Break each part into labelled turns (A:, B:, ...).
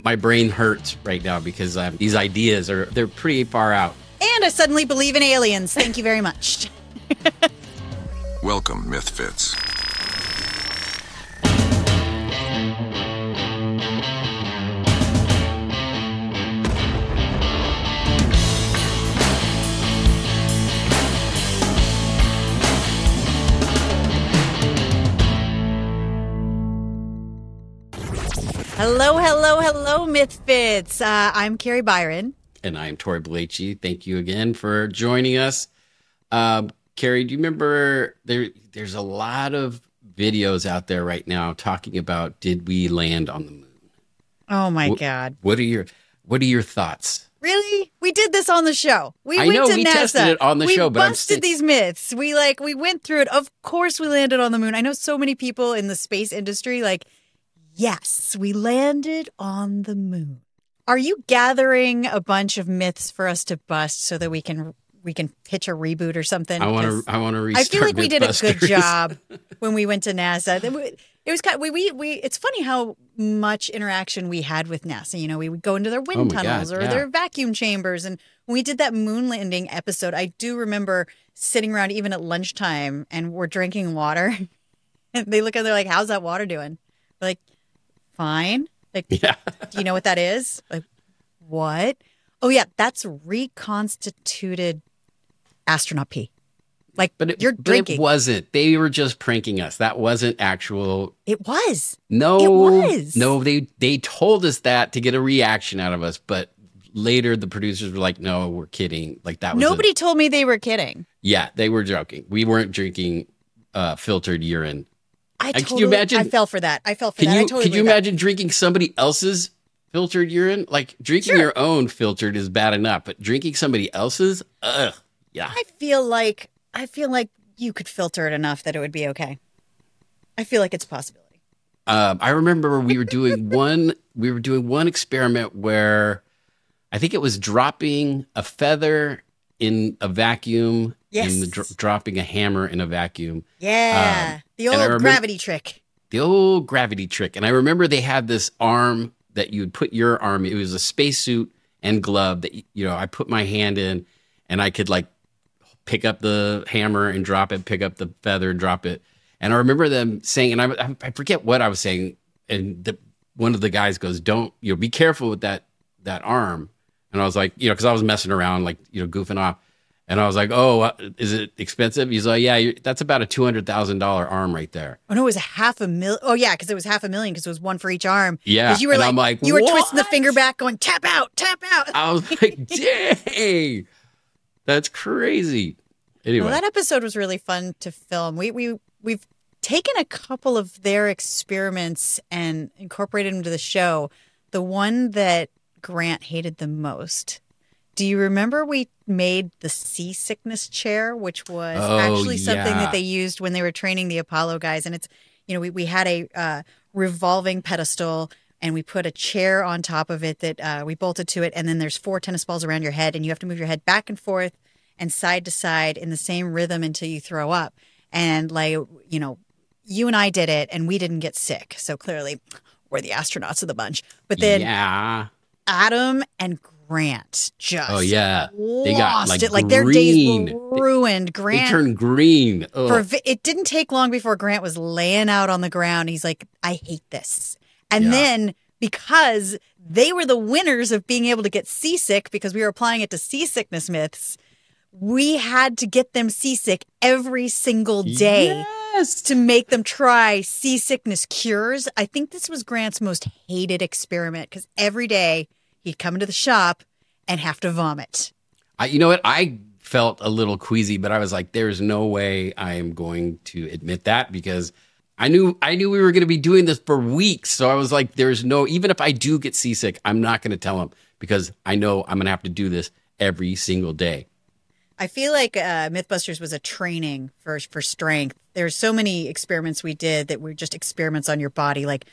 A: my brain hurts right now because these ideas they're pretty far out.
B: And I suddenly believe in aliens. Thank you very much.
C: Welcome, Mythfits.
B: Hello, hello, hello, Mythfits. I'm Carrie Byron.
A: And I'm Tori Belleci. Thank you again for joining us. Carrie, do you remember there's a lot of videos out there right now talking about, did we land on the moon?
B: Oh my God.
A: What are your thoughts?
B: Really? We did this on the show. We
A: I
B: went
A: know
B: to
A: we
B: NASA.
A: tested it on the show, but
B: we busted these myths. We went through it. Of course we landed on the moon. I know so many people in the space industry yes, we landed on the moon. Are you gathering a bunch of myths for us to bust so that we can pitch a reboot or something?
A: I want to restart.
B: I feel like we did a good
A: Mythbusters.
B: job when we went to NASA. It was kind of, it's funny how much interaction we had with NASA. You know, we would go into their wind tunnels or their vacuum chambers. And when we did that moon landing episode, I do remember sitting around even at lunchtime and we're drinking water. And they look at it, they're like, how's that water doing? We're like, fine. Like,
A: Yeah.
B: Do you know what that is? Like, what? Oh, yeah, that's reconstituted astronaut pee. You're drinking.
A: It wasn't. They were just pranking us. That wasn't actual.
B: It was.
A: No.
B: It was.
A: No, they told us that to get a reaction out of us, but later the producers were like, no, we're kidding. Like that was
B: Nobody told me they were kidding.
A: Yeah, they were joking. We weren't drinking filtered urine.
B: Can
A: you imagine?
B: I fell for that. I totally
A: Can you imagine drinking somebody else's filtered urine? Like drinking your own filtered is bad enough, but drinking somebody else's, ugh, yeah.
B: I feel like you could filter it enough that it would be okay. I feel like it's a possibility.
A: I remember we were doing one experiment where I think it was dropping a feather in a vacuum.
B: Yes.
A: And dropping a hammer in a vacuum.
B: Yeah. The old gravity trick.
A: The old gravity trick. And I remember they had this arm that you would put your arm. It was a spacesuit and glove that, I put my hand in and I could pick up the hammer and drop it, pick up the feather and drop it. And I remember them saying, and I forget what I was saying. And one of the guys goes, don't, be careful with that arm. And I was like, because I was messing around, goofing off. And I was like, oh, is it expensive? He's like, yeah, that's about a $200,000 arm right there.
B: Oh, no, it was $500,000. Oh, yeah, because it was $500,000 because it was one for each arm.
A: Yeah.
B: Because you were
A: I'm like,
B: you were twisting the finger back going, tap out, tap out.
A: I was like, dang, that's crazy. Anyway.
B: Well, that episode was really fun to film. We've taken a couple of their experiments and incorporated them to the show. The one that Grant hated the most. Do you remember we made the seasickness chair, which was actually something that they used when they were training the Apollo guys? And it's, we had a revolving pedestal and we put a chair on top of it that we bolted to it. And then there's 4 tennis balls around your head and you have to move your head back and forth and side to side in the same rhythm until you throw up. And you and I did it and we didn't get sick. So clearly we're the astronauts of the bunch. But then Adam and Grant just
A: they got
B: lost it.
A: green.
B: Their days were ruined. Grant
A: they turned green.
B: It didn't take long before Grant was laying out on the ground. He's like, I hate this. And then because they were the winners of being able to get seasick because we were applying it to seasickness myths, we had to get them seasick every single day to make them try seasickness cures. I think this was Grant's most hated experiment because every day he'd come into the shop and have to vomit.
A: You know what? I felt a little queasy, but I was like, there's no way I am going to admit that because I knew we were going to be doing this for weeks. So I was like, even if I do get seasick, I'm not going to tell him because I know I'm going to have to do this every single day.
B: I feel like Mythbusters was a training for strength. There's so many experiments we did that were just experiments on your body, like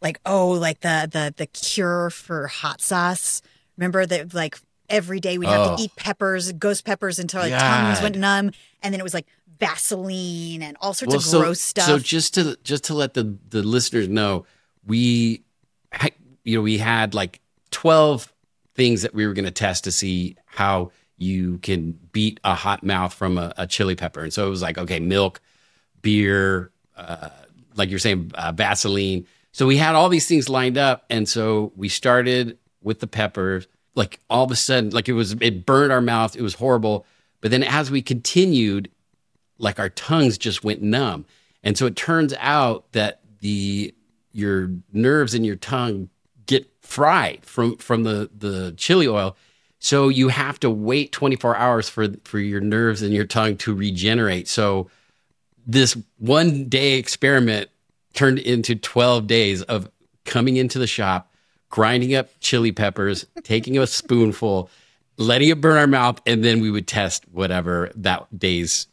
B: the cure for hot sauce. Remember that every day we'd have to eat peppers, ghost peppers until our tongues went numb, and then it was Vaseline and all sorts of gross stuff.
A: So just to let the listeners know, we we had like 12 things that we were going to test to see how you can beat a hot mouth from a chili pepper. And so it was like, okay, milk, beer, like you're saying, Vaseline. So we had all these things lined up. And so we started with the peppers. Like all of a sudden, like it burned our mouth. It was horrible. But then as we continued, like our tongues just went numb. And so it turns out that your nerves in your tongue get fried from the chili oil. So you have to wait 24 hours for your nerves in your tongue to regenerate. So this 1 day experiment turned into 12 days of coming into the shop, grinding up chili peppers, taking a spoonful, letting it burn our mouth, and then we would test whatever that day's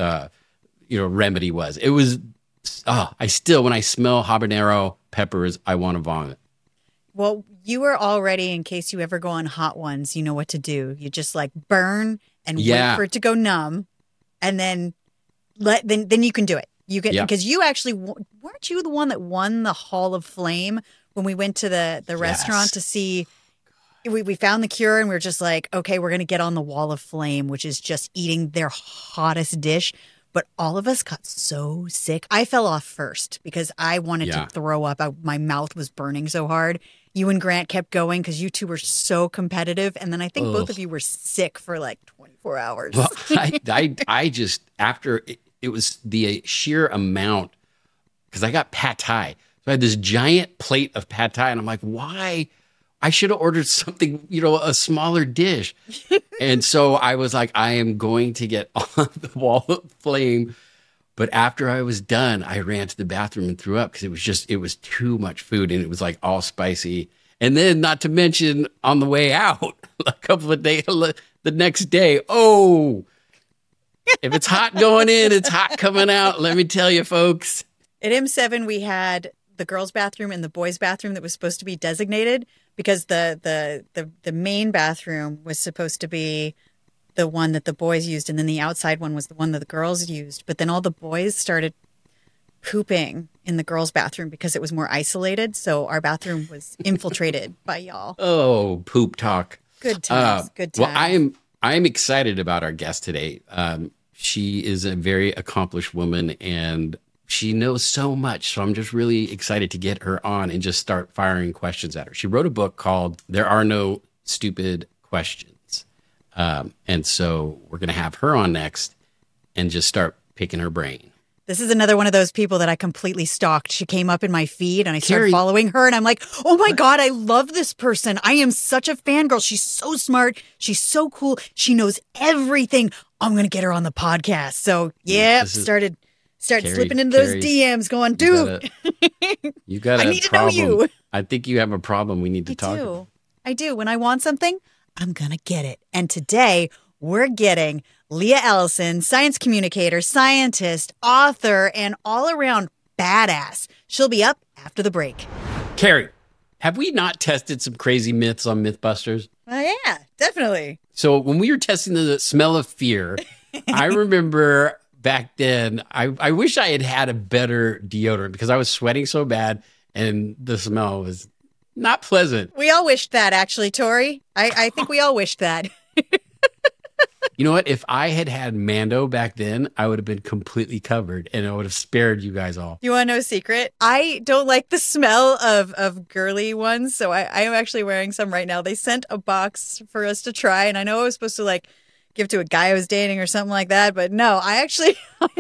A: remedy was. It was I still, when I smell habanero peppers, I want to vomit.
B: Well, you were already, in case you ever go on hot ones, you know what to do. You just like burn and wait for it to go numb, and then then you can do it. You can, because you actually weren't you the one that won the Hall of Flame when we went to the restaurant to see. We found the cure and we were just like, okay, we're going to get on the Wall of Flame, which is just eating their hottest dish. But all of us got so sick. I fell off first because I wanted to throw up. My mouth was burning so hard. You and Grant kept going because you two were so competitive. And then I think both of you were sick for like 24 hours.
A: Well, I just, after it was the sheer amount, because I got pad thai. So I had this giant plate of pad thai and I'm like, why? I should have ordered something, a smaller dish. And so I was like, I am going to get on the Wall of Flame. But after I was done, I ran to the bathroom and threw up because it was too much food and it was like all spicy. And then not to mention on the way out, a couple of days, the next day, if it's hot going in, it's hot coming out. Let me tell you, folks.
B: At M7, we had the girls' bathroom and the boys' bathroom that was supposed to be designated because the main bathroom was supposed to be the one that the boys used, and then the outside one was the one that the girls used. But then all the boys started pooping in the girls' bathroom because it was more isolated. So our bathroom was infiltrated by y'all.
A: Oh, poop talk.
B: Good times. Good times.
A: Well, I am excited about our guest today. She is a very accomplished woman and she knows so much. So I'm just really excited to get her on and just start firing questions at her. She wrote a book called There Are No Stupid Questions. And so we're going to have her on next and just start picking her brain.
B: This is another one of those people that I completely stalked. She came up in my feed and I started following her and I'm like, oh my God, I love this person. I am such a fangirl. She's so smart. She's so cool. She knows everything. I'm going to get her on the podcast. So started slipping into those DMs going, dude,
A: you got
B: I need to know you.
A: I think you have a problem we need to talk about.
B: I do. When I want something, I'm going to get it. And today we're getting Leah Ellison, science communicator, scientist, author, and all-around badass. She'll be up after the break.
A: Carrie, have we not tested some crazy myths on Mythbusters?
B: Yeah, definitely.
A: So when we were testing the smell of fear, I remember back then, I wish I had a better deodorant because I was sweating so bad and the smell was not pleasant.
B: We all wished that, actually, Tori. I think we all wished that.
A: You know what? If I had Mando back then, I would have been completely covered and I would have spared you guys all.
B: You want to know a secret? I don't like the smell of girly ones, so I am actually wearing some right now. They sent a box for us to try, and I know I was supposed to give to a guy I was dating or something like that, but no, I actually,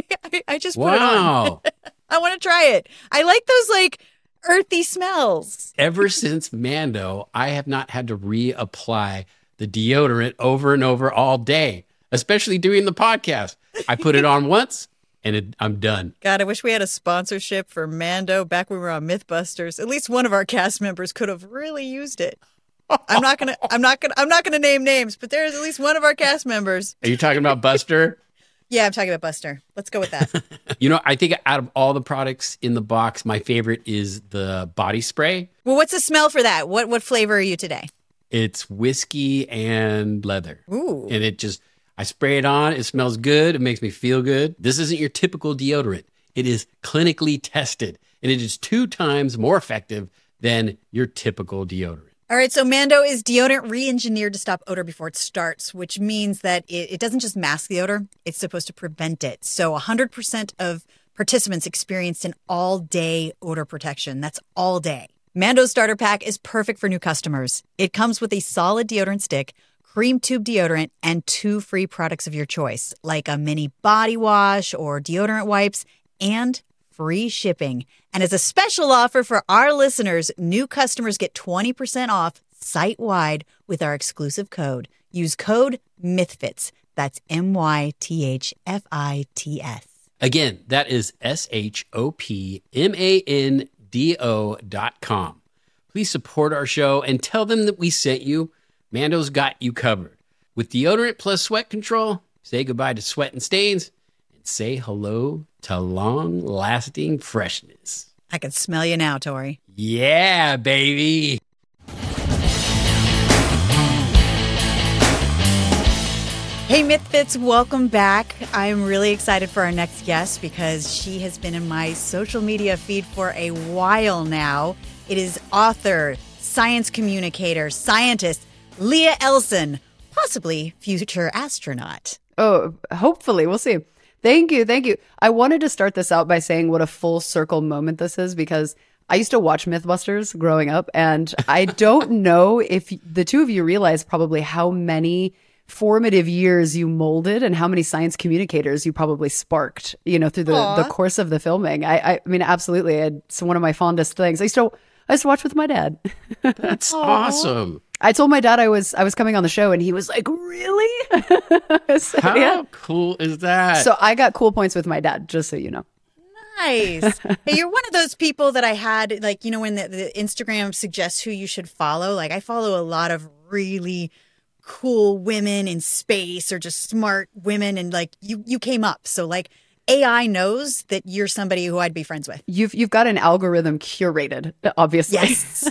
B: I just put it on. I want to try it. I like those earthy smells.
A: Ever since Mando, I have not had to reapply the deodorant over and over all day, especially doing the podcast. I put it on once and I'm done.
B: God, I wish we had a sponsorship for Mando back when we were on Mythbusters. At least one of our cast members could have really used it. I'm not gonna name names, but there's at least one of our cast members.
A: Are you talking about Buster?
B: Yeah, I'm talking about Buster. Let's go with that.
A: I think out of all the products in the box, my favorite is the body spray.
B: Well, what's the smell for that? What flavor are you today?
A: It's whiskey and leather.
B: Ooh.
A: And I spray it on. It smells good. It makes me feel good. This isn't your typical deodorant. It is clinically tested, and it is 2 times more effective than your typical deodorant.
B: All right, so Mando is deodorant re-engineered to stop odor before it starts, which means that it doesn't just mask the odor, it's supposed to prevent it. So 100% of participants experienced an all-day odor protection. That's all day. Mando's starter pack is perfect for new customers. It comes with a solid deodorant stick, cream tube deodorant, and 2 free products of your choice, like a mini body wash or deodorant wipes, and free shipping. And as a special offer for our listeners, new customers get 20% off site-wide with our exclusive code. Use code MYTHFITS. That's MYTHFITS.
A: Again, that is SHOPMANDO.com. Please support our show and tell them that we sent you. Mando's got you covered. With deodorant plus sweat control, say goodbye to sweat and stains and say hello to long-lasting freshness.
B: I can smell you now, Tori.
A: Yeah, baby.
B: Hey, Mythfits, welcome back. I'm really excited for our next guest because she has been in my social media feed for a while now. It is author, science communicator, scientist, Leah Elson, possibly future astronaut.
C: Oh, hopefully. We'll see. Thank you. Thank you. I wanted to start this out by saying what a full circle moment this is because I used to watch Mythbusters growing up, and I don't know if the two of you realize probably how many formative years you molded and how many science communicators you probably sparked, through the course of the filming. I mean, absolutely. It's one of my fondest things. I used to watch with my dad.
A: That's awesome.
C: I told my dad I was coming on the show, and he was like, "Really?" So,
A: How cool is that?
C: So I got cool points with my dad, just so you know.
B: Nice. Hey, you're one of those people that I had, when the Instagram suggests who you should follow. Like, I follow a lot of really cool women in space or just smart women, and you came up. So AI knows that you're somebody who I'd be friends with.
C: You've got an algorithm curated, obviously.
B: Yes.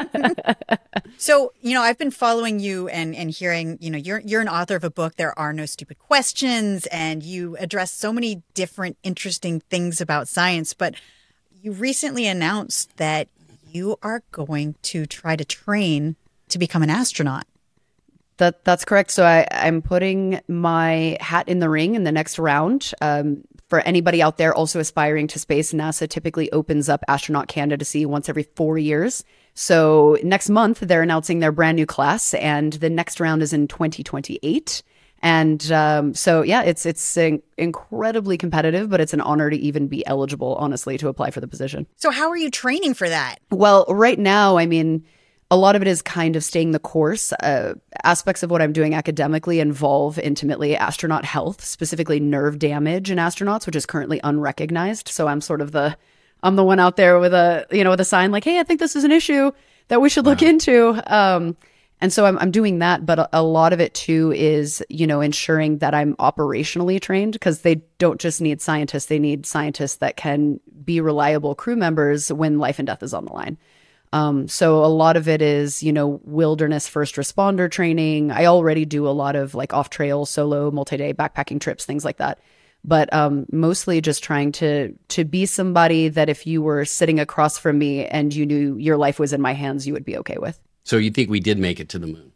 B: So, I've been following you and hearing, you're an author of a book, There Are No Stupid Questions, and you address so many different interesting things about science. But you recently announced that you are going to try to train to become an astronaut.
C: That's correct. So I'm putting my hat in the ring in the next round. For anybody out there also aspiring to space, NASA typically opens up astronaut candidacy once every 4 years. So next month, they're announcing their brand new class, and the next round is in 2028. And it's incredibly competitive, but it's an honor to even be eligible, honestly, to apply for the position.
B: So how are you training for that?
C: Well, right now, I mean, a lot of it is kind of staying the course. Aspects of what I'm doing academically involve intimately astronaut health, specifically nerve damage in astronauts, which is currently unrecognized. So I'm sort of I'm the one out there with a sign like, hey, I think this is an issue that we should look into. And so I'm doing that. But a lot of it, too, is, ensuring that I'm operationally trained, because they don't just need scientists. They need scientists that can be reliable crew members when life and death is on the line. So a lot of it is, wilderness first responder training. I already do a lot of off-trail, solo, multi-day backpacking trips, things like that. But mostly just trying to be somebody that if you were sitting across from me and you knew your life was in my hands, you would be okay with.
A: So you think we did make it to the moon?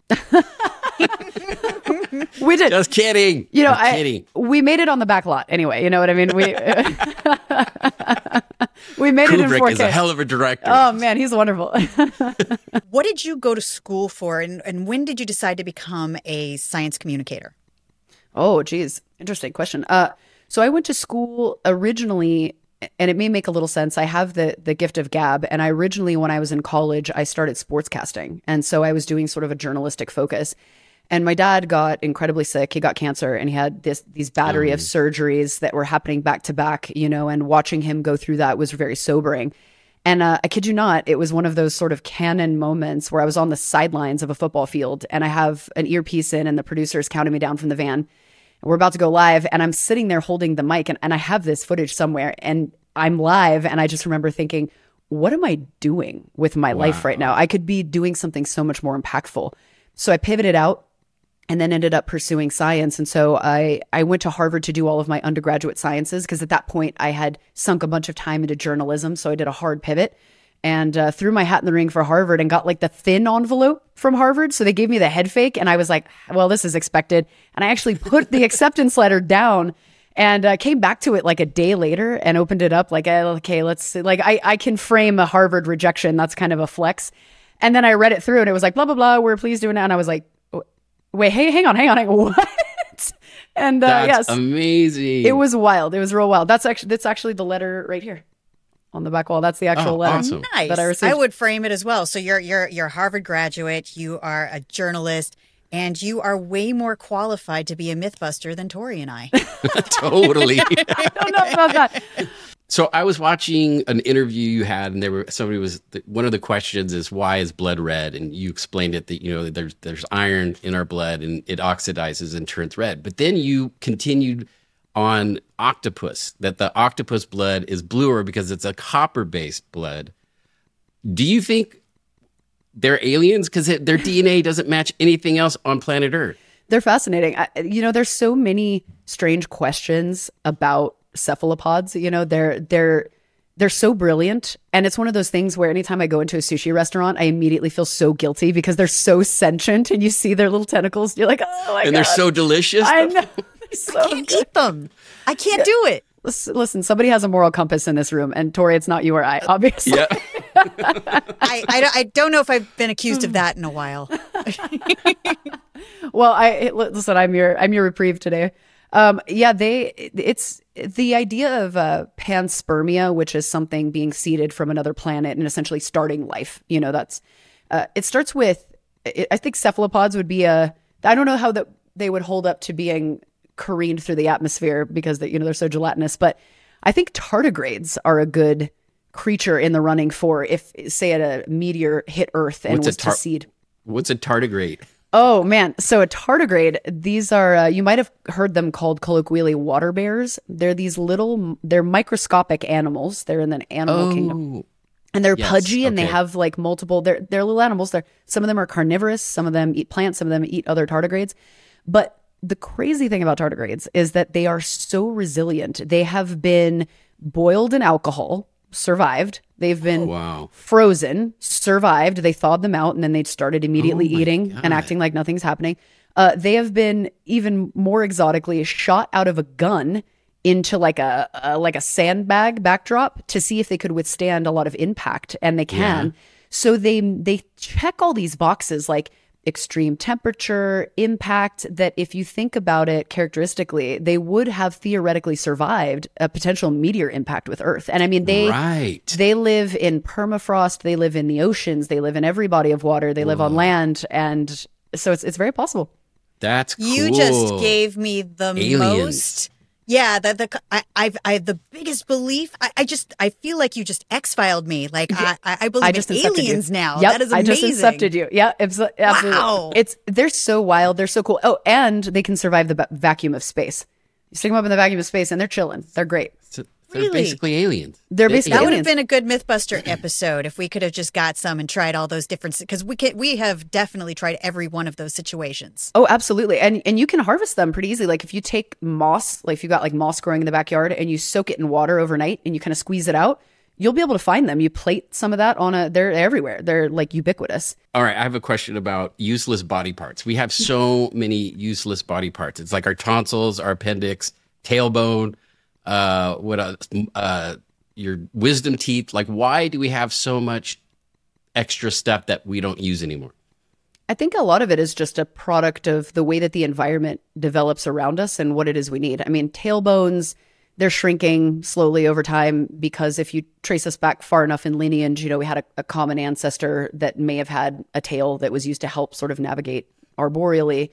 C: We did.
A: Just kidding. I'm kidding.
C: We made it on the back lot anyway. You know what I mean? We made it in 4K.
A: Kubrick is a hell of a director.
C: Oh, man, he's wonderful.
B: What did you go to school for, and when did you decide to become a science communicator?
C: Oh, geez. Interesting question. So I went to school originally, and it may make a little sense. I have the gift of gab. And I originally, when I was in college, I started sportscasting. And so I was doing sort of a journalistic focus. And my dad got incredibly sick. He got cancer, and he had these battery of surgeries that were happening back to back, and watching him go through that was very sobering. And I kid you not, it was one of those sort of canon moments where I was on the sidelines of a football field, and I have an earpiece in, and the producer's counting me down from the van. We're about to go live, and I'm sitting there holding the mic, and I have this footage somewhere, and I'm live, and I just remember thinking, what am I doing with my life right now? I could be doing something so much more impactful. So I pivoted out and then ended up pursuing science. And so I went to Harvard to do all of my undergraduate sciences, because at that point I had sunk a bunch of time into journalism. So I did a hard pivot and threw my hat in the ring for Harvard and got like the thin envelope from Harvard. So they gave me the head fake, and I was like, well, this is expected. And I actually put the acceptance letter down and came back to it like a day later and opened it up like, okay, let's see. Like I can frame a Harvard rejection. That's kind of a flex. And then I read it through and it was like, blah, blah, blah. We're pleased doing it. And I was like, wait, hey, hang on. What? And
A: That's
C: yes,
A: amazing.
C: it was wild. It was real wild. That's actually the letter right here on the back wall. That's the actual letter
A: awesome.
B: Nice.
C: that I received.
B: I would frame it as well. So you're a Harvard graduate, you are a journalist, and you are way more qualified to be a Mythbuster than Tori and I.
A: Totally.
C: I don't know about that.
A: So I was watching an interview you had, and one of the questions is, why is blood red? And you explained it that, there's iron in our blood and it oxidizes and turns red. But then you continued on octopus, that the octopus blood is bluer because it's a copper-based blood. Do you think they're aliens because their DNA doesn't match anything else on planet Earth?
C: They're fascinating. There's so many strange questions about cephalopods. They're so brilliant, and it's one of those things where anytime I go into a sushi restaurant, I immediately feel so guilty because they're so sentient, and you see their little tentacles. You're like, oh my god!
A: And they're so delicious.
C: I know. They're so
B: I can't eat them. I can't do it.
C: Listen, somebody has a moral compass in this room, and Tori, it's not you or I, obviously.
A: Yeah.
B: I don't know if I've been accused of that in a while.
C: Well, listen. I'm your reprieve today. It's the idea of panspermia, which is something being seeded from another planet and essentially starting life. That's it starts with. I think cephalopods would be I don't know how they would hold up to being careened through the atmosphere because they're so gelatinous, but I think tardigrades are a good creature in the running for if, say, a meteor hit Earth and was to seed.
A: What's a tardigrade?
C: Oh man, so a tardigrade, these are you might have heard them called colloquially water bears. They're they're microscopic animals. They're in the animal kingdom. And they're pudgy and they have like multiple they're little animals. Some of them are carnivorous, some of them eat plants, some of them eat other tardigrades. But the crazy thing about tardigrades is that they are so resilient. They have been boiled in alcohol, survived. They've been frozen, survived. They thawed them out and then they started immediately eating and acting like nothing's happening. They have been even more exotically shot out of a gun into like a sandbag backdrop to see if they could withstand a lot of impact, and they can. Yeah. So they check all these boxes like extreme temperature, impact, that if you think about it characteristically, they would have theoretically survived a potential meteor impact with Earth. And I mean, they live in permafrost, they live in the oceans, they live in every body of water, they live on land. And so it's very possible.
A: That's cool.
B: You just gave me the most. Yeah, I have the biggest belief. I feel like you just X-filed me. Like I believe in aliens now.
C: Yep,
B: that is amazing.
C: I just accepted you. Yeah, absolutely.
B: Wow.
C: They're so wild. They're so cool. Oh, and they can survive the vacuum of space. You stick them up in the vacuum of space, and they're chilling. They're great.
A: So they're basically aliens.
C: They're basically
B: that
C: aliens.
B: would have been a good Mythbuster episode if we could have just got some and tried all those different, because we have definitely tried every one of those situations.
C: Oh, absolutely. And you can harvest them pretty easily. Like if you take moss, like if you got like moss growing in the backyard and you soak it in water overnight and you kind of squeeze it out, you'll be able to find them. You plate some of that they're everywhere. They're like ubiquitous.
A: All right. I have a question about useless body parts. We have so many useless body parts. It's like our tonsils, our appendix, tailbone, what else? Your wisdom teeth. Like, why do we have so much extra stuff that we don't use anymore?
C: I think a lot of it is just a product of the way that the environment develops around us and what it is we need. I mean, tailbones, they're shrinking slowly over time because if you trace us back far enough in lineage, we had a common ancestor that may have had a tail that was used to help sort of navigate arboreally.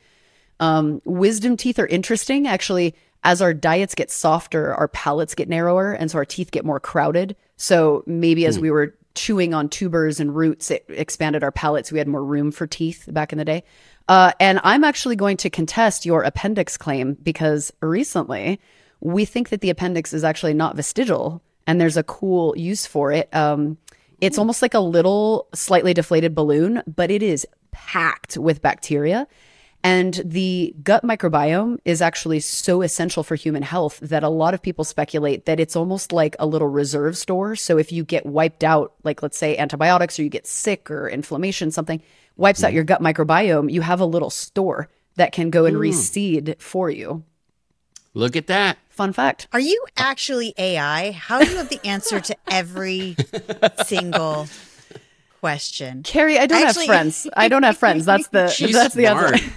C: Wisdom teeth are interesting. Actually, as our diets get softer, our palates get narrower, and so our teeth get more crowded. So maybe as we were chewing on tubers and roots, it expanded our palates. We had more room for teeth back in the day. And I'm actually going to contest your appendix claim because recently we think that the appendix is actually not vestigial, and there's a cool use for it. It's almost like a little slightly deflated balloon, but it is packed with bacteria. And the gut microbiome is actually so essential for human health that a lot of people speculate that it's almost like a little reserve store. So if you get wiped out, like let's say antibiotics, or you get sick or inflammation, something wipes out your gut microbiome, you have a little store that can go and reseed for you.
A: Look at that.
C: Fun fact.
B: Are you actually AI? How do you have the answer to every single question?
C: Carrie, I don't have friends. I don't have friends. That's the
A: smart.
C: answer.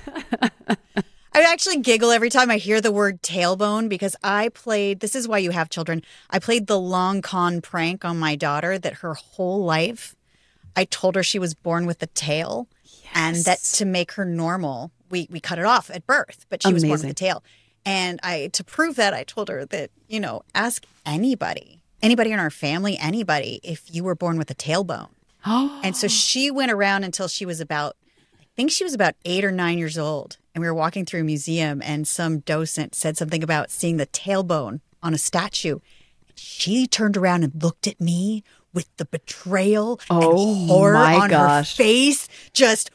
B: I actually giggle every time I hear the word tailbone because I played, this is why you have children, I played the long con prank on my daughter that her whole life I told her she was born with a tail and that to make her normal, we cut it off at birth, but she was born with a tail. And to prove that, I told her that, ask anybody in our family, anybody, if you were born with a tailbone. And so she went around until she was I think she was about 8 or 9 years old. And we were walking through a museum and some docent said something about seeing the tailbone on a statue. She turned around and looked at me with the betrayal and horror on her face. Just,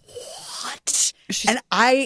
B: what? And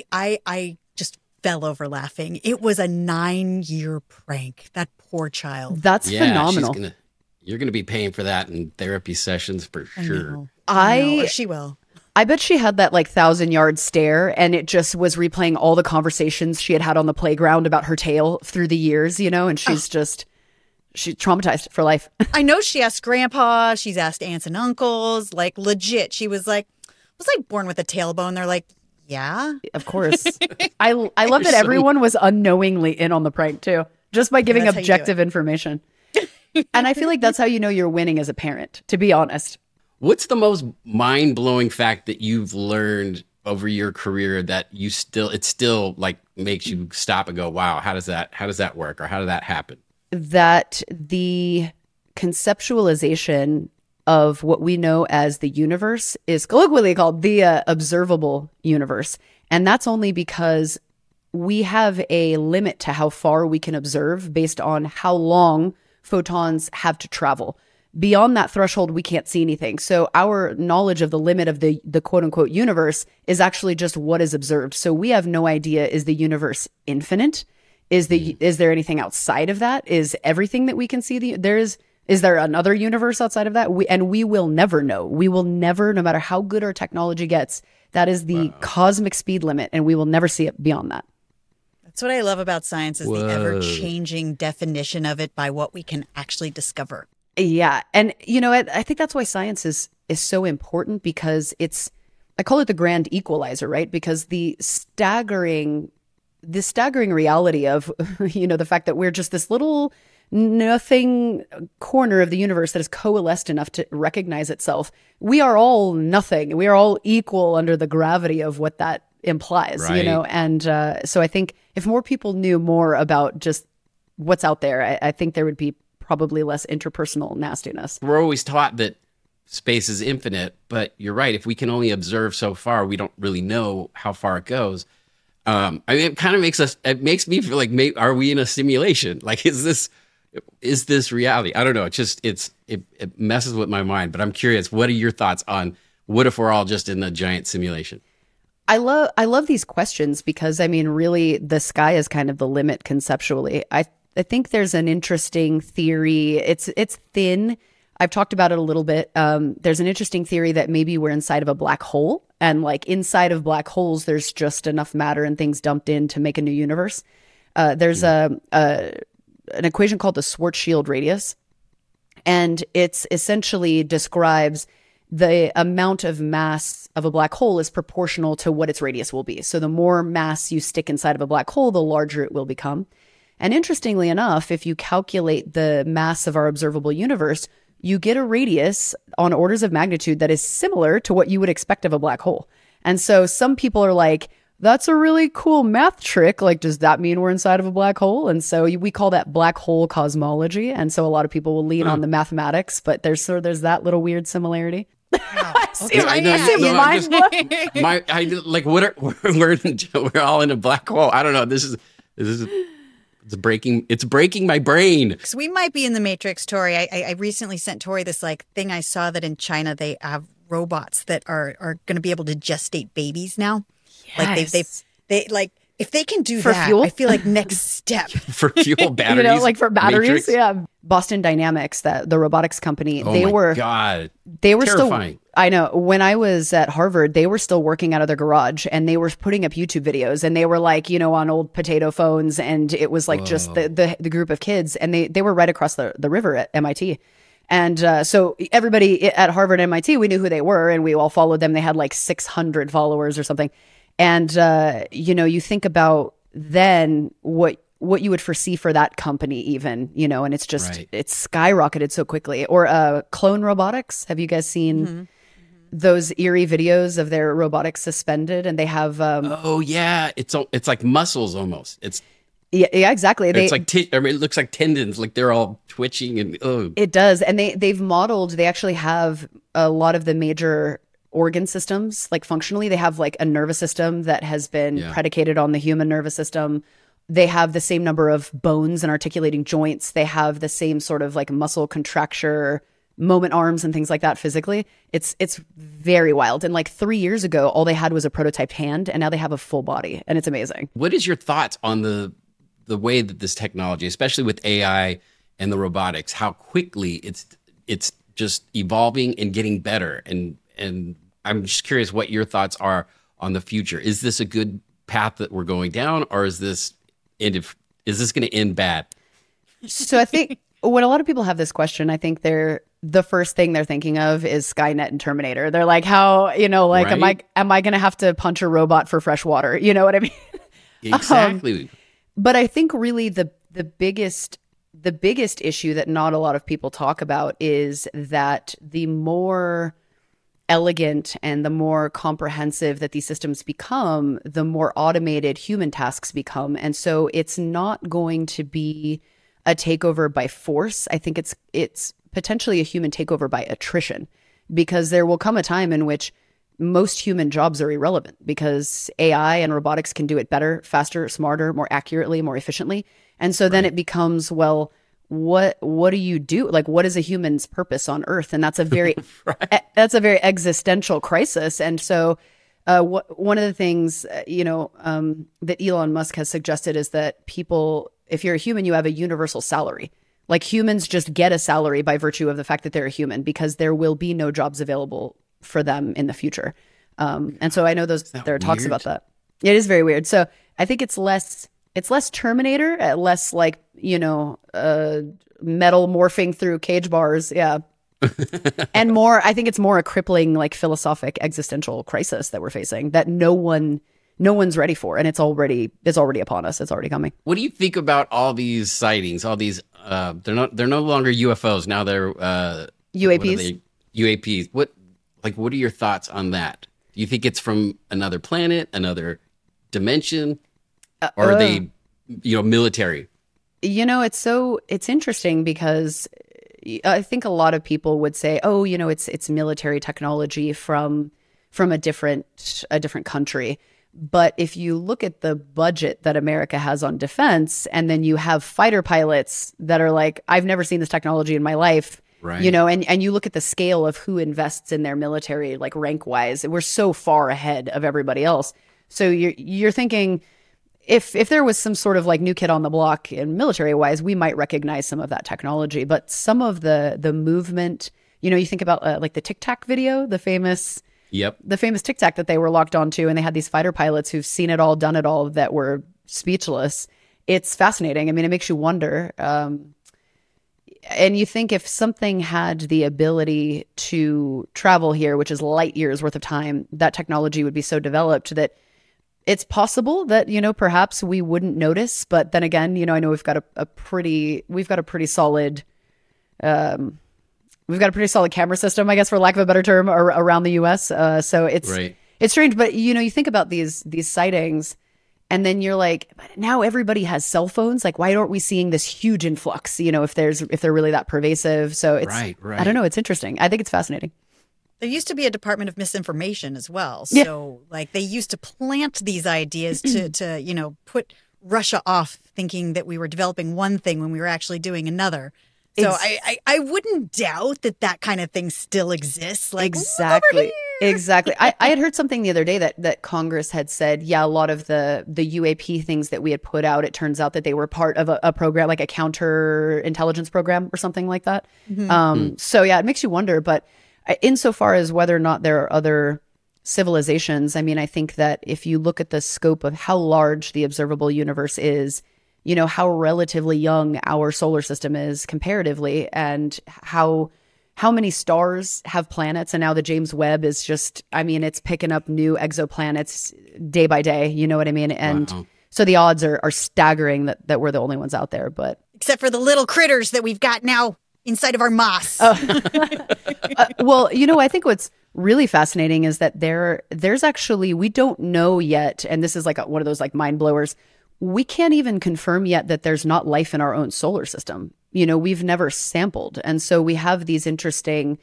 B: I just fell over laughing. It was a 9-year prank. That poor child.
C: That's phenomenal.
A: You're going to be paying for that in therapy sessions for sure.
B: I know, or she will.
C: I bet she had that 1,000-yard stare and it just was replaying all the conversations she had on the playground about her tail through the years, and she's she's traumatized for life.
B: I know she asked grandpa, she's asked aunts and uncles, legit. She was like, was I born with a tailbone? They're like, yeah.
C: Of course. I love that everyone was unknowingly in on the prank too, just by giving objective information. And I feel like that's how you know you're winning as a parent, to be honest.
A: What's the most mind-blowing fact that you've learned over your career that it still makes you stop and go, wow, how does that work? Or how did that happen?
C: That the conceptualization of what we know as the universe is colloquially called the observable universe. And that's only because we have a limit to how far we can observe based on how long photons have to travel. Beyond that threshold, we can't see anything. So our knowledge of the limit of the quote unquote universe is actually just what is observed. So we have no idea, is the universe infinite? Is there anything outside of that? Is everything that we can see is there another universe outside of that? We will never know. We will never, no matter how good our technology gets, that is the cosmic speed limit, and we will never see it beyond that.
B: That's what I love about science is the ever-changing definition of it by what we can actually discover.
C: Yeah. And, I think that's why science is so important because I call it the grand equalizer, right? Because the staggering reality of, the fact that we're just this little nothing corner of the universe that has coalesced enough to recognize itself. We are all nothing. We are all equal under the gravity of what that implies, And so I think if more people knew more about just what's out there, I think there would be probably less interpersonal nastiness.
A: We're always taught that space is infinite, but you're right. If we can only observe so far, we don't really know how far it goes. It makes me feel like, are we in a simulation? Is this reality? I don't know. It messes with my mind, but I'm curious. What are your thoughts on what if we're all just in a giant simulation?
C: I love these questions because really the sky is kind of the limit conceptually. I think there's an interesting theory. It's thin. I've talked about it a little bit. There's an interesting theory that maybe we're inside of a black hole, and inside of black holes, there's just enough matter and things dumped in to make a new universe. There's an equation called the Schwarzschild radius, and it's essentially describes the amount of mass of a black hole is proportional to what its radius will be. So the more mass you stick inside of a black hole, the larger it will become. And interestingly enough, if you calculate the mass of our observable universe, you get a radius on orders of magnitude that is similar to what you would expect of a black hole. And so some people are like, that's a really cool math trick. Does that mean we're inside of a black hole? And so we call that black hole cosmology. And so a lot of people will lean on the mathematics, but there's that little weird similarity.
A: We're all in a black hole. I don't know. It's breaking my brain.
B: So we might be in the Matrix, Tori. I recently sent Tori this thing I saw that in China they have robots that are going to be able to gestate babies now. Like
C: Yes.
B: they like if they can do
C: For
B: that,
C: fuel?
B: I feel like next step.
A: For fuel batteries.
C: You know, like for batteries.
A: Matrix?
C: Yeah. Boston Dynamics, the robotics company,
A: Oh
C: they
A: my
C: were
A: God.
C: they were
A: Terrifying.
C: still, I know, when I was at Harvard, they were still working out of their garage and they were putting up YouTube videos and they were like, you know, on old potato phones. And it was like just the group of kids. And they were right across the river at MIT. And so everybody at Harvard and MIT, we knew who they were and we all followed them. They had like 600 followers or something. And, you know, you think about then what you would foresee for that company even, you know, and it's just,
A: Right.
C: it's skyrocketed so quickly. Or Clone Robotics. Have you guys seen those eerie videos of their robotics suspended? And they have,
A: Oh yeah, it's like muscles almost. It's
C: yeah, exactly.
A: it's like I mean, it looks like tendons, like they're all twitching and
C: It does. And they've modeled, they actually have a lot of the major organ systems, like functionally, they have like a nervous system that has been
A: Yeah.
C: predicated on the human nervous system. They have the same number of bones and articulating joints. They have the same sort of like muscle contracture, moment arms and things like that physically. It's very wild. And like 3 years ago, all they had was a prototyped hand and now they have a full body and it's amazing.
A: What is your thoughts on the way that this technology, especially with AI and the robotics, how quickly it's just evolving and getting better? And I'm just curious what your thoughts are on the future. Is this a good path that we're going down, or is this going to end bad?
C: So I think when a lot of people have this question, I think the first thing they're thinking of is Skynet and Terminator. They're like, how, you know, like,
A: Right.
C: am I going to have to punch a robot for fresh water? You know what I mean?
A: Exactly.
C: But I think really the biggest issue that not a lot of people talk about is that the more elegant and the more comprehensive that these systems become, the more automated human tasks become. And so it's not going to be a takeover by force. I think it's potentially a human takeover by attrition, because there will come a time in which most human jobs are irrelevant because AI and robotics can do it better, faster, smarter, more accurately, more efficiently. And so then it becomes, well, what do you do? Like, what is a human's purpose on Earth? And that's a very that's a very existential crisis. And so one of the things that Elon Musk has suggested is that people, if you're a human, you have a universal salary. Like humans just get a salary by virtue of the fact that they're a human, because there will be no jobs available for them in the future. And so I know there are talks
A: weird?
C: about that. It is very weird. So I think it's less Terminator, less like, metal morphing through cage bars. Yeah. And more, I think it's more a crippling, like philosophic existential crisis that we're facing that no one's ready for. And it's already upon us. It's already coming.
A: What do you think about all these sightings? All these they're no longer UFOs now. They're
C: UAPs.
A: What are they? UAPs. What are your thoughts on that? Do you think it's from another planet, another dimension, or are they military?
C: It's interesting because I think a lot of people would say, oh, it's military technology from a different country. But if you look at the budget that America has on defense, and then you have fighter pilots that are like, I've never seen this technology in my life,
A: right?
C: And you look at the scale of who invests in their military, like rank wise, we're so far ahead of everybody else. So you're thinking, if there was some sort of like new kid on the block in military wise, we might recognize some of that technology. But some of the movement, you think about like the Tic Tac video, the famous Tic Tac that they were locked onto, and they had these fighter pilots who've seen it all, done it all, that were speechless. It's fascinating. I mean, it makes you wonder. And you think if something had the ability to travel here, which is light years worth of time, that technology would be so developed that it's possible that, perhaps we wouldn't notice. But then again, I know we've got a pretty solid camera system, I guess, for lack of a better term, around the U.S. So it's strange. But, you think about these sightings, and then you're like, but now everybody has cell phones. Like, why aren't we seeing this huge influx, if they're really that pervasive? So it's, I don't know. It's interesting. I think it's fascinating.
B: There used to be a Department of Misinformation as well.
C: Yeah.
B: So like they used to plant these ideas to put Russia off thinking that we were developing one thing when we were actually doing another. So I wouldn't doubt that kind of thing still exists. Like,
C: exactly.
B: look over
C: Exactly. I had heard something the other day that Congress had said, yeah, a lot of the UAP things that we had put out, it turns out that they were part of a program, like a counterintelligence program or something like that. So yeah, it makes you wonder. But insofar as whether or not there are other civilizations, I mean, I think that if you look at the scope of how large the observable universe is, you know, how relatively young our solar system is comparatively, and how many stars have planets, and now the James Webb is just, I mean, it's picking up new exoplanets day by day, you know what I mean? And so the odds are staggering that we're the only ones out there, but
B: Except for the little critters that we've got now inside of our moss.
C: well, you know, I think what's really fascinating is that there's actually, we don't know yet, and this is like one of those like mind blowers, we can't even confirm yet that there's not life in our own solar system. You know, we've never sampled. And so we have these interesting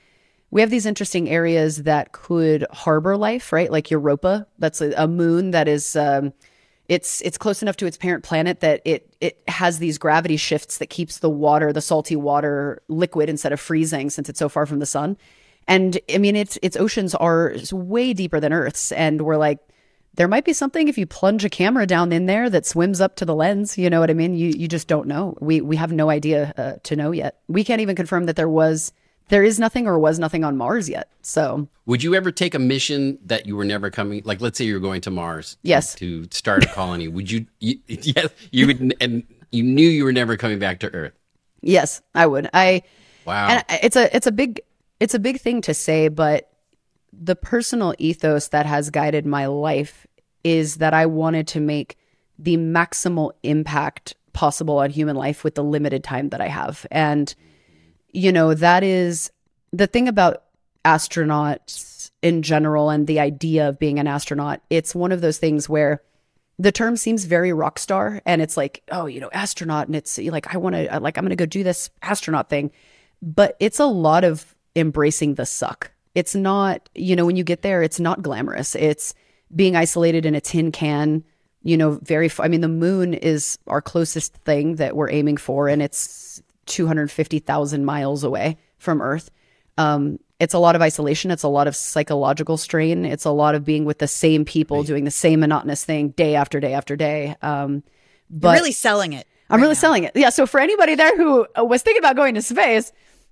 C: areas that could harbor life, right? Like Europa, that's a moon that is, it's close enough to its parent planet that it has these gravity shifts that keeps the salty water liquid instead of freezing, since it's so far from the sun. And I mean, its oceans are way deeper than Earth's. And we're like, there might be something if you plunge a camera down in there that swims up to the lens. You know what I mean? You just don't know. We have no idea to know yet. We can't even confirm that there is nothing or was nothing on Mars yet. So
A: would you ever take a mission that you were never coming? Like, let's say you're going to Mars.
C: Yes.
A: To start a colony. Would you? Yes, you would, and you knew you were never coming back to Earth.
C: Yes, I would.
A: Wow.
C: And it's a big thing to say, but the personal ethos that has guided my life is that I wanted to make the maximal impact possible on human life with the limited time that I have. And, you know, that is the thing about astronauts in general and the idea of being an astronaut. It's one of those things where the term seems very rock star, and it's like, oh, you know, astronaut. And it's like, I'm going to go do this astronaut thing. But it's a lot of embracing the suck. It's not, you know, when you get there, it's not glamorous. It's being isolated in a tin can, you know, I mean, the moon is our closest thing that we're aiming for, and it's 250,000 miles away from Earth. It's a lot of isolation. It's a lot of psychological strain. It's a lot of being with the same people, doing the same monotonous thing day after day after day. But
B: you're really selling it.
C: I'm really selling it. Yeah. So for anybody there who was thinking about going to space,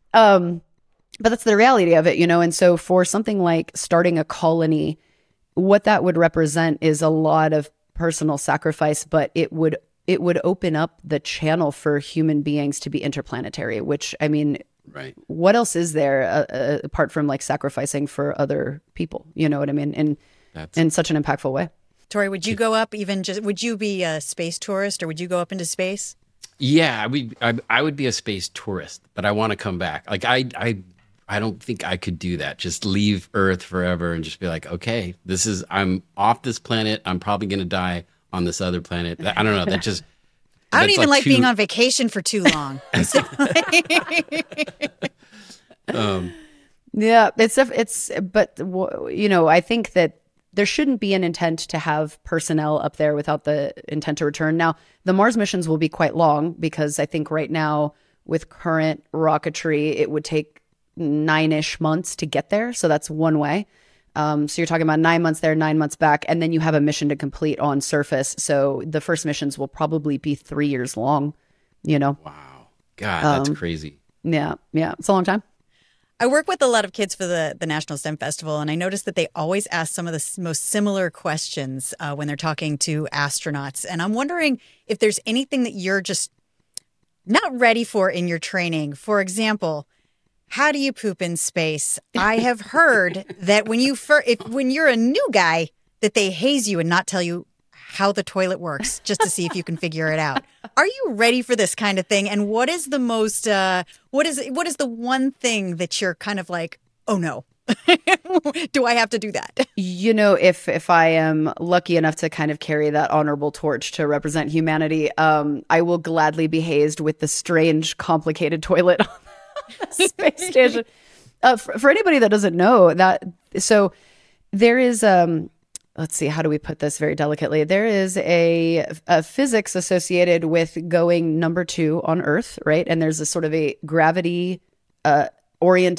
C: but that's the reality of it, you know? And so for something like starting a colony, what that would represent is a lot of personal sacrifice, but it would open up the channel for human beings to be interplanetary, which, I mean,
A: right.
C: What else is there apart from like sacrificing for other people? You know what I mean? And in such an impactful way.
B: Tori, would you go up would you be a space tourist, or would you go up into space?
A: Yeah, I would be a space tourist, but I want to come back. Like I don't think I could do that. Just leave Earth forever and just be like, okay, I'm off this planet. I'm probably going to die on this other planet. I don't know. That just.
B: I don't even like being on vacation for too long.
C: Yeah, but you know, I think that there shouldn't be an intent to have personnel up there without the intent to return. Now, the Mars missions will be quite long, because I think right now with current rocketry, it would take 9-ish months to get there. So that's one way. So you're talking about 9 months there, 9 months back, and then you have a mission to complete on surface. So the first missions will probably be 3 years long, you know?
A: Wow. God, that's crazy.
C: Yeah. It's a long time.
B: I work with a lot of kids for the National STEM Festival, and I noticed that they always ask some of the most similar questions when they're talking to astronauts. And I'm wondering if there's anything that you're just not ready for in your training. For example, how do you poop in space? I have heard that when you're a new guy, that they haze you and not tell you how the toilet works, just to see if you can figure it out. Are you ready for this kind of thing? And what is the most what is the one thing that you're kind of like, oh no, do I have to do that?
C: You know, if I am lucky enough to kind of carry that honorable torch to represent humanity, I will gladly be hazed with the strange, complicated toilet on the space station. For anybody that doesn't know that, so there is let's see, how do we put this very delicately? There is a physics associated with going number 2 on Earth, right? And there's a sort of a gravity oriented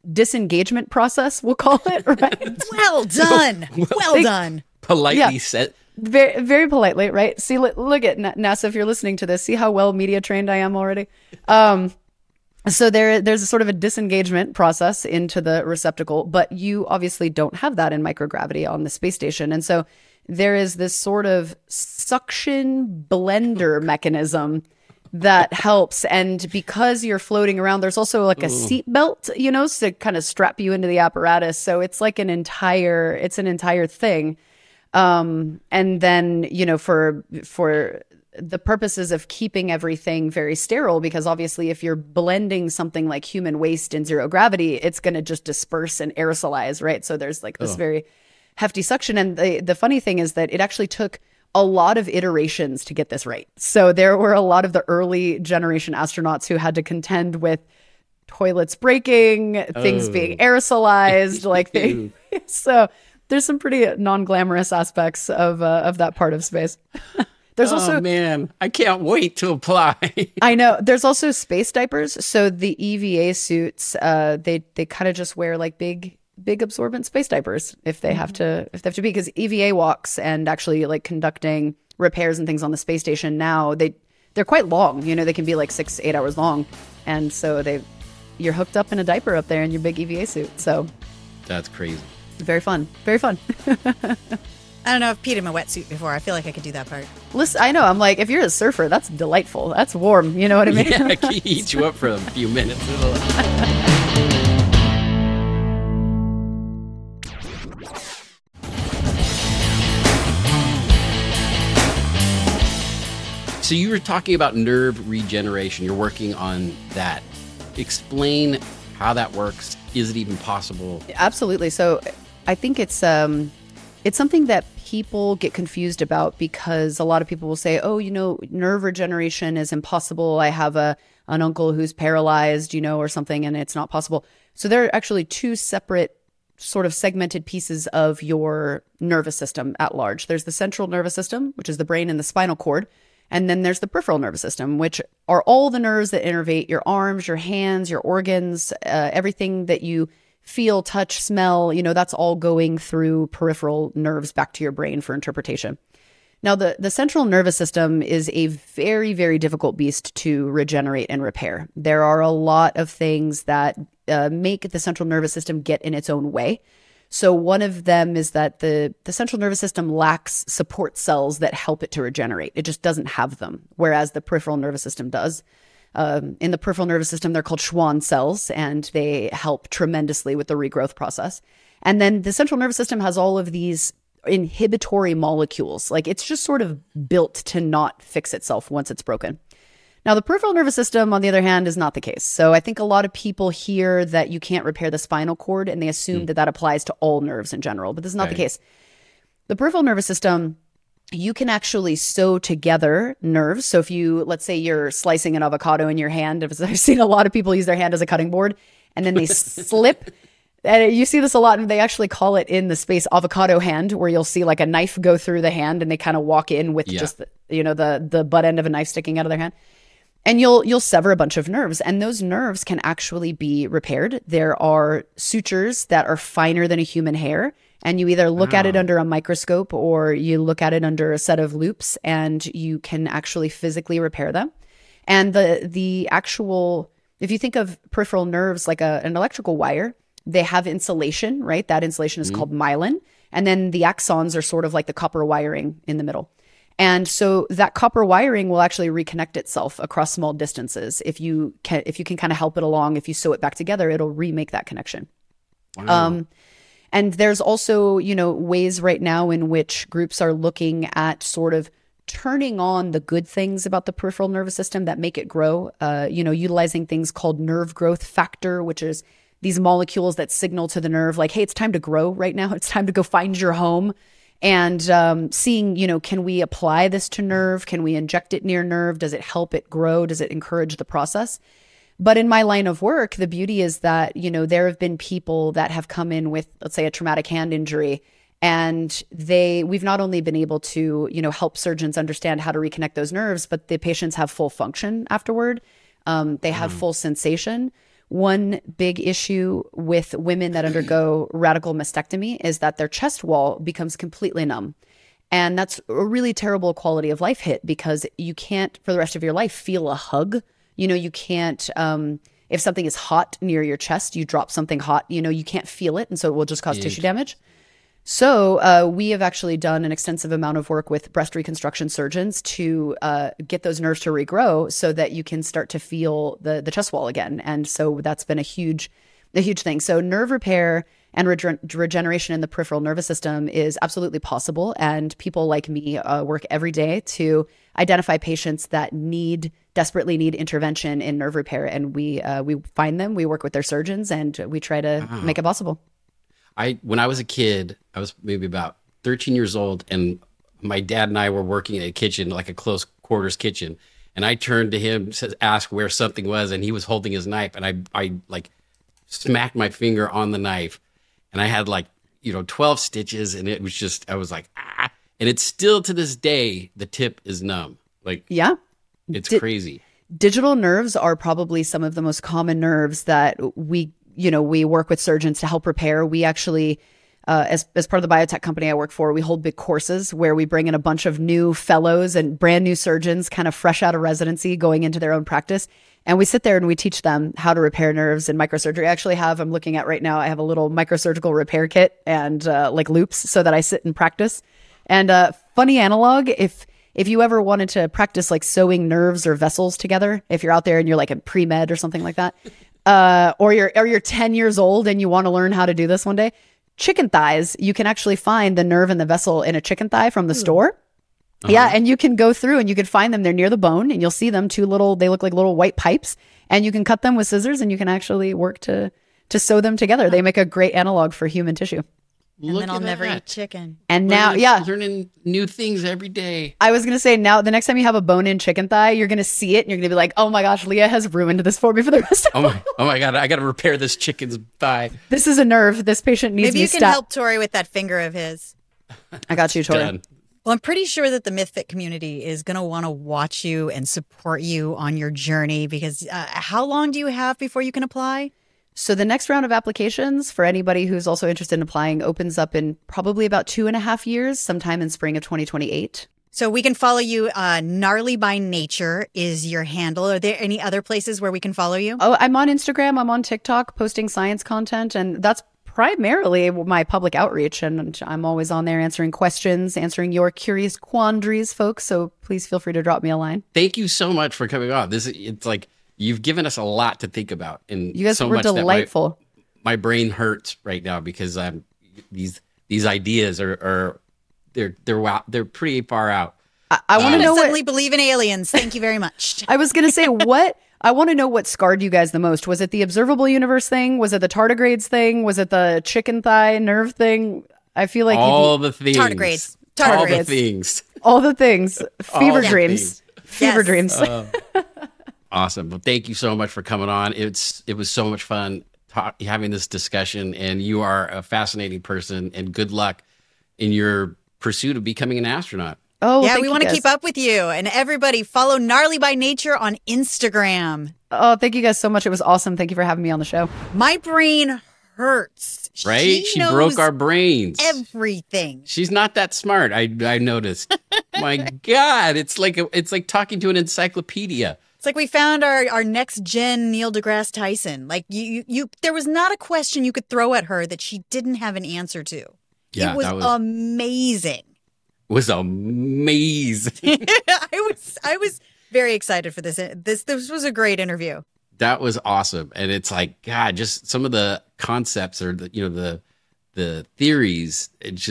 C: disengagement process, we'll call it, right?
B: Well done. Well done.
A: Politely said.
C: Very, very politely, right? See, look at NASA. If you're listening to this, see how well media trained I am already. So there's a sort of a disengagement process into the receptacle, but you obviously don't have that in microgravity on the space station. And so there is this sort of suction blender mechanism that helps. And because you're floating around, there's also like a seat belt, to kind of strap you into the apparatus. So it's like an entire thing. And then, for the purposes of keeping everything very sterile, because obviously if you're blending something like human waste in zero gravity, it's going to just disperse and aerosolize, right? So there's like this very hefty suction. And the funny thing is that it actually took a lot of iterations to get this right. So there were a lot of the early generation astronauts who had to contend with toilets breaking, things being aerosolized, so there's some pretty non-glamorous aspects of that part of space. There's also,
A: man, I can't wait to apply.
C: I know. There's also space diapers. So the EVA suits, they kind of just wear like big absorbent space diapers if they have to be, because EVA walks and actually like conducting repairs and things on the space station now, they're quite long. They can be like 6-8 hours long, and so you're hooked up in a diaper up there in your big EVA suit. So
A: that's crazy.
C: Very fun. Very fun.
B: I don't know. I've peed in my wetsuit before. I feel like I could do that part.
C: Listen, I know. I'm like, if you're a surfer, that's delightful. That's warm. You know what I mean?
A: Yeah, I can heat you up for a few minutes. So you were talking about nerve regeneration. You're working on that. Explain how that works. Is it even possible?
C: Absolutely. So I think it's something that people get confused about, because a lot of people will say, oh, nerve regeneration is impossible. I have an uncle who's paralyzed, or something, and it's not possible. So there are actually two separate sort of segmented pieces of your nervous system at large. There's the central nervous system, which is the brain and the spinal cord. And then there's the peripheral nervous system, which are all the nerves that innervate your arms, your hands, your organs, everything that you feel, touch, smell, that's all going through peripheral nerves back to your brain for interpretation. Now, the central nervous system is a very, very difficult beast to regenerate and repair. There are a lot of things that make the central nervous system get in its own way. So one of them is that the central nervous system lacks support cells that help it to regenerate. It just doesn't have them, whereas the peripheral nervous system does. In the peripheral nervous system, they're called Schwann cells, and they help tremendously with the regrowth process. And then the central nervous system has all of these inhibitory molecules. Like, it's just sort of built to not fix itself once it's broken. Now, the peripheral nervous system, on the other hand, is not the case. So I think a lot of people hear that you can't repair the spinal cord, and they assume that applies to all nerves in general, but this is not the case. The peripheral nervous system, you can actually sew together nerves. So if let's say you're slicing an avocado in your hand, I've seen a lot of people use their hand as a cutting board, and then they slip. And you see this a lot, and they actually call it in the space avocado hand, where you'll see like a knife go through the hand, and they kind of walk in with just the butt end of a knife sticking out of their hand. And you'll sever a bunch of nerves, and those nerves can actually be repaired. There are sutures that are finer than a human hair, and you either look at it under a microscope or you look at it under a set of loupes, and you can actually physically repair them. And the actual, if you think of peripheral nerves like an electrical wire, they have insulation, right? That insulation is called myelin. And then the axons are sort of like the copper wiring in the middle. And so that copper wiring will actually reconnect itself across small distances. If you can kind of help it along, if you sew it back together, it'll remake that connection. Wow. And there's also, ways right now in which groups are looking at sort of turning on the good things about the peripheral nervous system that make it grow, utilizing things called nerve growth factor, which is these molecules that signal to the nerve like, hey, it's time to grow right now. It's time to go find your home. And seeing, can we apply this to nerve? Can we inject it near nerve? Does it help it grow? Does it encourage the process? But in my line of work, the beauty is that, there have been people that have come in with, let's say, a traumatic hand injury, and we've not only been able to, help surgeons understand how to reconnect those nerves, but the patients have full function afterward. They have full sensation, one big issue with women that undergo radical mastectomy is that their chest wall becomes completely numb. And that's a really terrible quality of life hit because you can't, for the rest of your life, feel a hug. You can't, if something is hot near your chest, you drop something hot, you can't feel it. And so it will just cause tissue damage. So we have actually done an extensive amount of work with breast reconstruction surgeons to get those nerves to regrow so that you can start to feel the chest wall again. And so that's been a huge thing. So nerve repair and regeneration in the peripheral nervous system is absolutely possible. And people like me work every day to identify patients that desperately need intervention in nerve repair. And we find them, we work with their surgeons, and we try to make it possible.
A: When I was a kid, I was maybe about 13 years old, and my dad and I were working in a kitchen, like a close quarters kitchen. And I turned to him, asked where something was, and he was holding his knife. And I like smacked my finger on the knife, and I had 12 stitches, and it was just, I was like, ah. And it's still to this day, the tip is numb.
C: Yeah,
A: it's crazy.
C: Digital nerves are probably some of the most common nerves that we work with surgeons to help repair. We actually, as part of the biotech company I work for, we hold big courses where we bring in a bunch of new fellows and brand new surgeons, kind of fresh out of residency, going into their own practice. And we sit there and we teach them how to repair nerves and microsurgery. I actually I'm looking at right now, I have a little microsurgical repair kit and loops so that I sit and practice. And funny analog, if you ever wanted to practice sewing nerves or vessels together, if you're out there and you're in pre-med or something like that, or you're 10 years old and you want to learn how to do this one day, chicken thighs, you can actually find the nerve and the vessel in a chicken thigh from the store. Yeah, and you can go through and you can find them. They're near the bone, and you'll see them they look like little white pipes, and you can cut them with scissors, and you can actually work to sew them together. They make a great analog for human tissue.
B: And then I'll never eat chicken.
C: And now,
A: learning new things every day.
C: I was going to say, now the next time you have a bone-in chicken thigh, you're going to see it and you're going to be like, oh my gosh, Leah has ruined this for me for the rest of my life.
A: Oh my God, I got to repair this chicken's thigh.
C: This is a nerve. This patient needs
B: Maybe you can help Tori with that finger of his.
C: I got you, Tori.
A: Done.
B: Well, I'm pretty sure that the MythFit community is going to want to watch you and support you on your journey because how long do you have before you can apply?
C: So the next round of applications for anybody who's also interested in applying opens up in probably about 2.5 years, sometime in spring of 2028.
B: So we can follow you. Gnarly by Nature is your handle. Are there any other places where we can follow you?
C: Oh, I'm on Instagram. I'm on TikTok posting science content, and that's primarily my public outreach. And I'm always on there answering questions, answering your curious quandaries, folks. So please feel free to drop me a line.
A: Thank you so much for coming on. It's like you've given us a lot to think about, and
C: you guys
A: so
C: were
A: much
C: delightful.
A: That my brain hurts right now because these ideas are they're pretty far out.
B: I want to know suddenly believe in aliens. Thank you very much.
C: I was going to say I want to know what scarred you guys the most. Was it the observable universe thing? Was it the tardigrades thing? Was it the chicken thigh nerve thing? I feel like
A: all the things.
B: Tardigrades.
A: All the things.
C: All the things. Fever dreams. Fever dreams.
A: Awesome. Well, thank you so much for coming on. It was so much fun having this discussion, and you are a fascinating person, and good luck in your pursuit of becoming an astronaut.
C: Oh,
B: yeah, we want to keep up with you. And everybody follow Gnarly by Nature on Instagram.
C: Oh, thank you guys so much. It was awesome. Thank you for having me on the show.
B: My brain hurts.
A: Right? She broke our brains.
B: Everything.
A: She's not that smart. I noticed. My God, it's like talking to an encyclopedia.
B: It's like we found our next gen Neil deGrasse Tyson. Like you there was not a question you could throw at her that she didn't have an answer to.
A: Yeah,
B: it was amazing.
A: Was amazing.
B: I was very excited for this. This was a great interview.
A: That was awesome, and it's like God, just some of the concepts or the theories.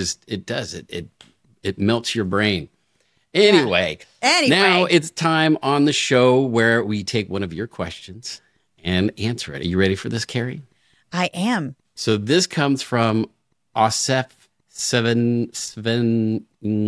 A: It melts your brain. Anyway, now it's time on the show where we take one of your questions and answer it. Are you ready for this, Carrie?
B: I am. So
A: this comes from Osef Svensson.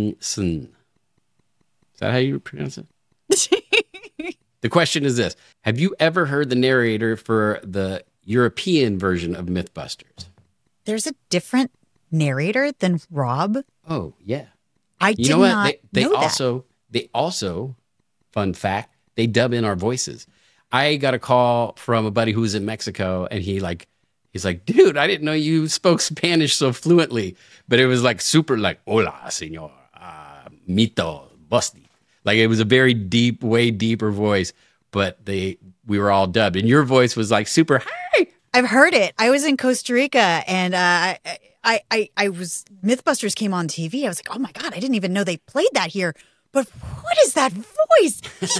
A: Is that how you pronounce it? The question is this. Have you ever heard the narrator for the European version of Mythbusters?
B: There's a different narrator than Rob?
A: Oh, yeah.
B: I did not know that.
A: They also, fun fact, they dub in our voices. I got a call from a buddy who was in Mexico, and he's like, dude, I didn't know you spoke Spanish so fluently. But it was like super like, hola, señor, mito, bosti. Like it was a very deep, way deeper voice, but we were all dubbed. And your voice was like super, hi.
B: I've heard it. I was in Costa Rica, and I was Mythbusters came on TV. I was like, oh my God, I didn't even know they played that here. But what is that voice?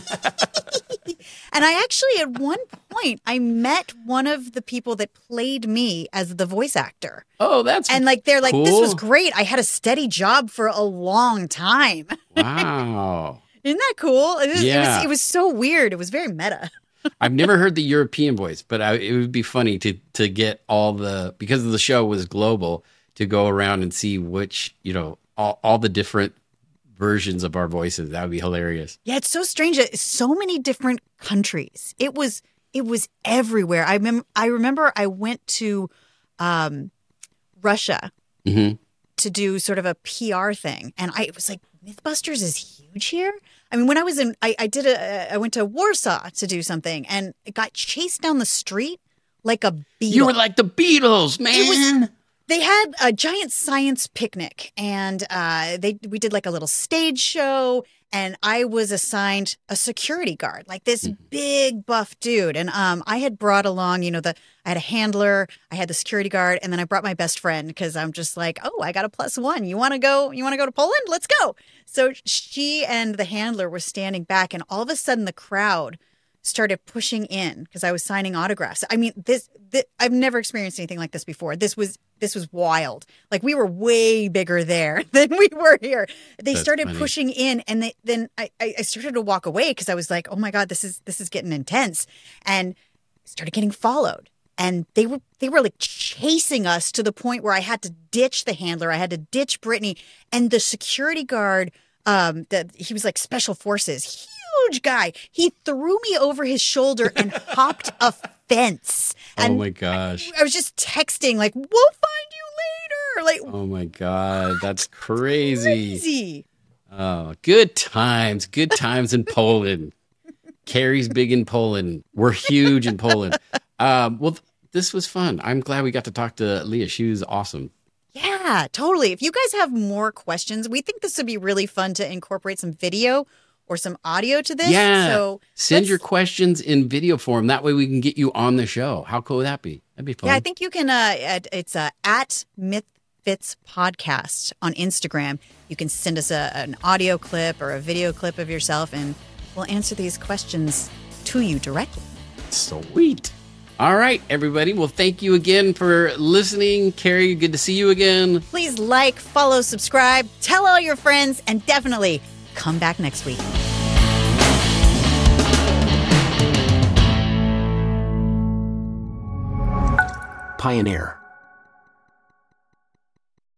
B: And I actually, at one point, I met one of the people that played me as the voice actor.
A: Oh, that's
B: and like they're like,
A: cool.
B: This was great. I had a steady job for a long time.
A: Wow.
B: Isn't that cool?
A: Yeah.
B: It was so weird. It was very meta.
A: I've never heard the European voice, but it would be funny to get because the show was global, to go around and see which, all the different versions of our voices. That would be hilarious.
B: Yeah, it's so strange. So many different countries. It was everywhere. I remember I went to Russia to do sort of a PR thing, and I was like, Mythbusters is huge here. I mean, when I was I went to Warsaw to do something, and it got chased down the street like a beetle.
A: You were like the Beatles, man.
B: They had a giant science picnic, and we did like a little stage show, and I was assigned a security guard, like this big buff dude. And I had brought along, I had a handler, I had the security guard, and then I brought my best friend because I'm just like, oh, I got a +1. You want to go to Poland? Let's go. So she and the handler were standing back, and all of a sudden the crowd started pushing in because I was signing autographs. I mean, this I've never experienced anything like this before. This was wild. Like we were way bigger there than we were here. They started pushing in, and then I started to walk away because I was like, oh my God, this is getting intense, and started getting followed. And they were like chasing us to the point where I had to ditch the handler. I had to ditch Brittany, and the security guard. He was like special forces. Huge guy. He threw me over his shoulder and hopped a fence. And
A: oh my gosh.
B: I was just texting like, we'll find you later. Like,
A: oh my God. That's crazy. Oh, good times. Good times in Poland. Carrie's big in Poland. We're huge in Poland. Well, this was fun. I'm glad we got to talk to Leah. She was awesome.
B: Yeah, totally. If you guys have more questions, we think this would be really fun to incorporate some video or some audio to this.
A: Yeah.
B: So
A: send your questions in video form. That way we can get you on the show. How cool would that be? That'd be fun.
B: Yeah, I think you can, it's at Mythfits Podcast on Instagram. You can send us an audio clip or a video clip of yourself, and we'll answer these questions to you directly.
A: Sweet. All right, everybody. Well, thank you again for listening. Carrie, good to see you again.
B: Please like, follow, subscribe, tell all your friends, and definitely come back next week.
D: Pioneer.